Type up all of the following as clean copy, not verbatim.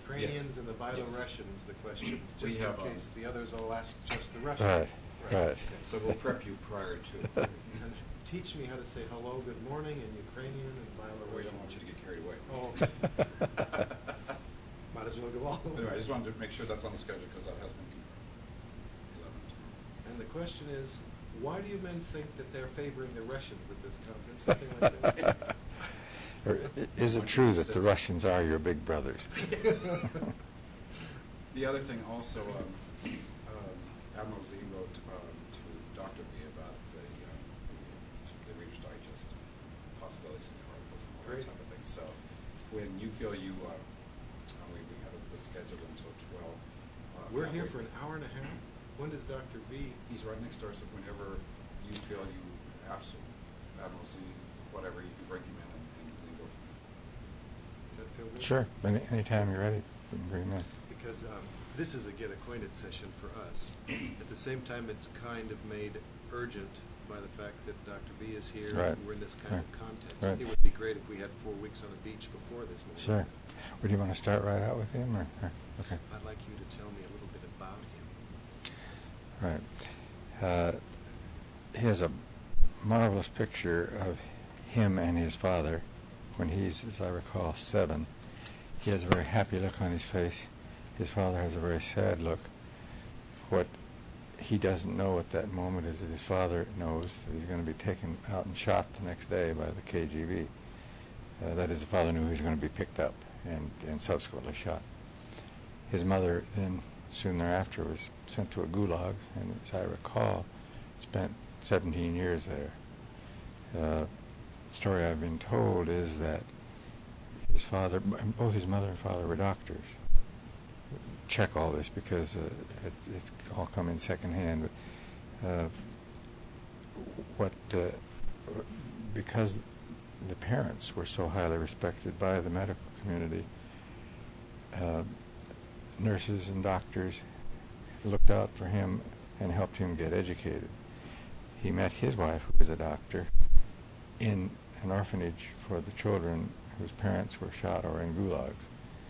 Ukrainians and the Byelorussians the questions, just in case the others all ask just the Russians. Right. Okay. So we'll prep you prior to. And teach me how to say hello, good morning in Ukrainian and Byelorussian. We don't want you to get carried away. Oh, okay. Might as well go all over. Anyway, I just wanted to make sure that's on the schedule because that has been confirmed. And the question is, why do you men think that they're favoring the Russians at this conference? Something like that. Or is it true that the Russians are your big brothers? The other thing also, Admiral Z wrote to Dr. B about the Reader's Digest possibilities in the articles and all that type of thing. So when you feel we have it scheduled until 12. We're here for an hour and a half. When does Dr. B? He's right next door, so whenever you feel you absolutely, Admiral Z, whatever, you can bring him in and go. Does that feel good? Sure. Anytime you're ready, we can bring him in. Because this is a get acquainted session for us. At the same time, it's kind of made urgent by the fact that Dr. B is here. Right. And we're in this kind of context. Right. It would be great if we had 4 weeks on the beach before this meeting. Sure. Would you want to start right out with him? Or okay. I'd like you to tell me a little bit about him. Right. He has a marvelous picture of him and his father when he's, as I recall, 7. He has a very happy look on his face. His father has a very sad look. What he doesn't know at that moment is that his father knows that he's going to be taken out and shot the next day by the KGB. That is, the father knew he was going to be picked up and subsequently shot. His mother then, soon thereafter, was sent to a gulag, and as I recall, spent 17 years there. The story I've been told is that his father, both his mother and father were doctors. Check all this because it's all come in secondhand. Because the parents were so highly respected by the medical community, nurses and doctors looked out for him and helped him get educated. He met his wife, who was a doctor, in an orphanage for the children whose parents were shot or in gulags.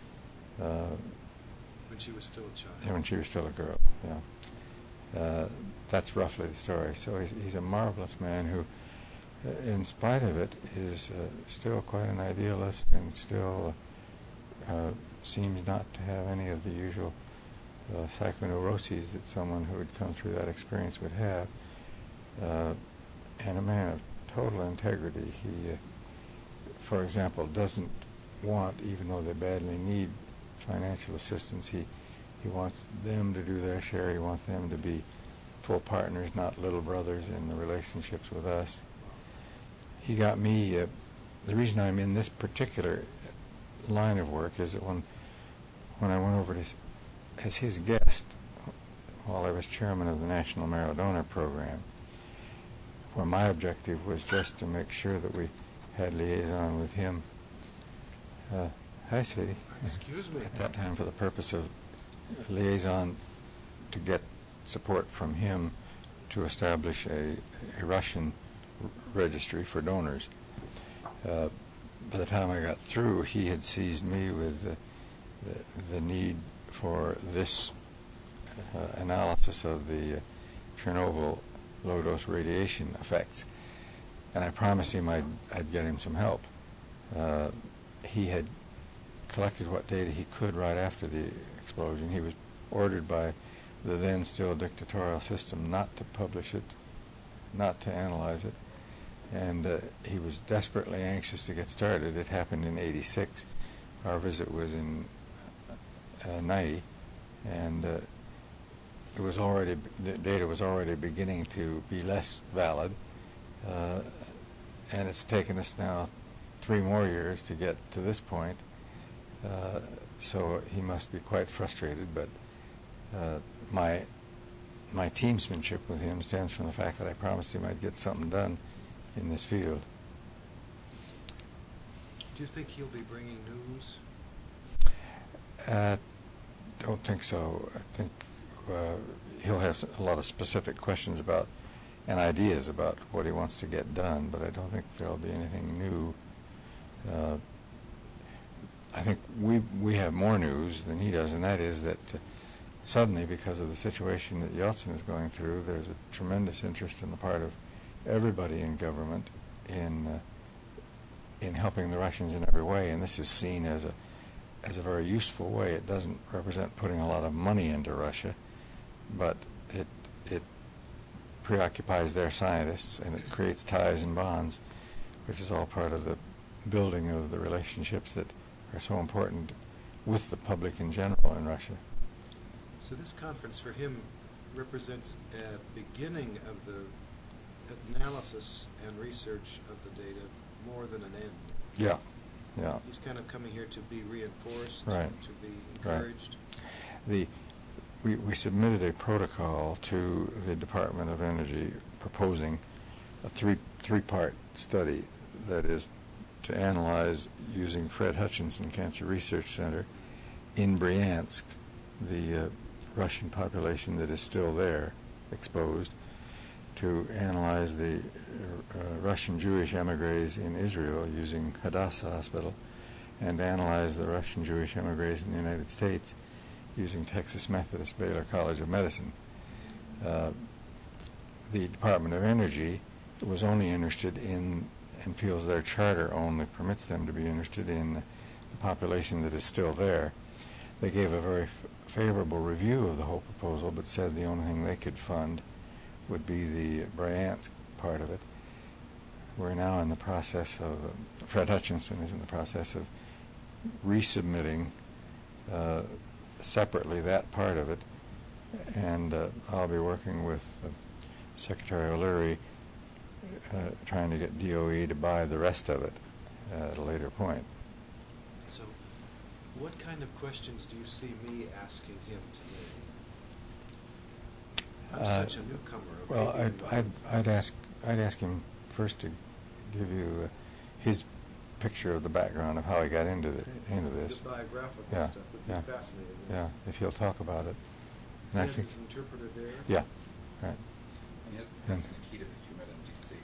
When she was still a child. Yeah, when she was still a girl, yeah. That's roughly the story. So he's a marvelous man who, in spite of it, is still quite an idealist and still seems not to have any of the usual psychoneuroses that someone who had come through that experience would have. And a man of total integrity. He, for example, doesn't want, even though they badly need financial assistance, he wants them to do their share. He wants them to be full partners, not little brothers in the relationships with us. He got me, the reason I'm in this particular line of work is that when I went over as his guest while I was chairman of the National Marrow Donor Program, where my objective was just to make sure that we had liaison with him. Hi, sweetie. Excuse me. At that time, for the purpose of liaison to get support from him to establish a Russian registry for donors. By the time I got through, he had seized me with the need for this analysis of the Chernobyl low-dose radiation effects, and I promised him I'd get him some help. He had collected what data he could right after the explosion. He was ordered by the then still dictatorial system not to publish it, not to analyze it, and he was desperately anxious to get started. It happened in '86. Our visit was in '90, and the data was already beginning to be less valid, and it's taken us now 3 more years to get to this point. So he must be quite frustrated, but my teamsmanship with him stems from the fact that I promised him I'd get something done in this field. Do you think he'll be bringing news? Don't think so. I think he'll have a lot of specific questions about and ideas about what he wants to get done, but I don't think there'll be anything new. I think we have more news than he does, and that is that suddenly, because of the situation that Yeltsin is going through, there's a tremendous interest on the part of everybody in government in helping the Russians in every way, and this is seen as a very useful way. It doesn't represent putting a lot of money into Russia, but it preoccupies their scientists, and it creates ties and bonds, which is all part of the building of the relationships that are so important with the public in general in Russia. So this conference for him represents a beginning of the analysis and research of the data more than an end. Yeah, yeah. He's kind of coming here to be reinforced, Right. to be encouraged. Right. We submitted a protocol to the Department of Energy proposing a three-part study that is to analyze, using Fred Hutchinson Cancer Research Center in Bryansk, the Russian population that is still there, exposed, to analyze the Russian Jewish emigres in Israel using Hadassah Hospital, and analyze the Russian Jewish emigres in the United States using Texas Methodist Baylor College of Medicine. The Department of Energy was only interested in, and feels their charter only permits them to be interested in, the population that is still there. They gave a very favorable review of the whole proposal, but said the only thing they could fund would be the Bryansk part of it. We're now in the process of, Fred Hutchinson is in the process of resubmitting separately that part of it, and I'll be working with Secretary O'Leary trying to get DOE to buy the rest of it at a later point. So what kind of questions do you see me asking him today? I'm such a newcomer. Well, I'd ask him first to give you his picture of the background of how he got into this. The biographical Yeah, stuff would yeah, be fascinating. Yeah, if he'll talk about it. He And I has think, his interpreter there. yeah, right. And that's Nikita that you met in D.C.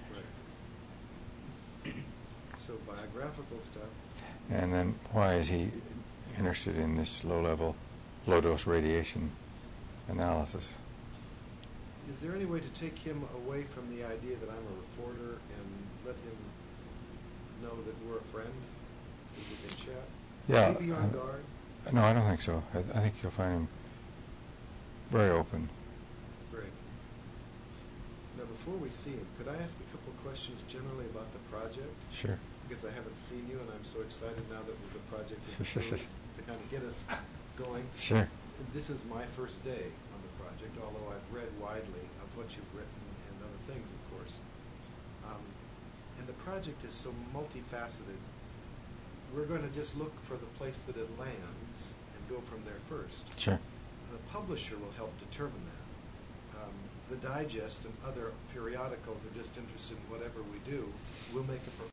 Right. So biographical stuff. And then why is he interested in this low-dose radiation analysis? Is there any way to take him away from the idea that I'm a reporter and let him know that we're a friend so we can chat? Yeah. Will he be on guard? No, I don't think so. I think you'll find him very open. Great. Now, before we see him, could I ask a couple of questions generally about the project? Sure. Because I haven't seen you, and I'm so excited now that the project is approved to kind of get us going. Sure. This is my first day on the project, although I've read widely of what you've written and other things, of course. And the project is so multifaceted. We're going to just look for the place that it lands and go from there first. Sure. The publisher will help determine that. The Digest and other periodicals are just interested in whatever we do. We'll make a